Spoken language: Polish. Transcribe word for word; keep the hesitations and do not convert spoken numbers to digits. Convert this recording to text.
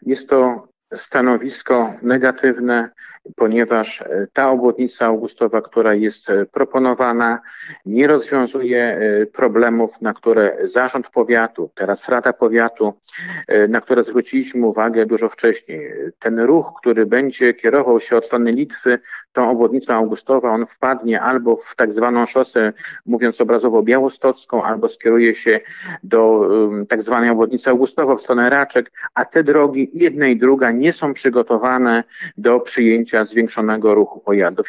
Jest to stanowisko negatywne, ponieważ ta obwodnica Augustowa, która jest proponowana, nie rozwiązuje problemów, na które zarząd powiatu, teraz Rada Powiatu, na które zwróciliśmy uwagę dużo wcześniej. Ten ruch, który będzie kierował się od strony Litwy tą obwodnicą Augustowa, on wpadnie albo w tak zwaną szosę, mówiąc obrazowo, białostocką, albo skieruje się do um, tak zwanej obwodnicy Augustowa w stronę Raczek, a te drogi, jedna i druga, nie są przygotowane do przyjęcia zwiększonego ruchu pojazdów.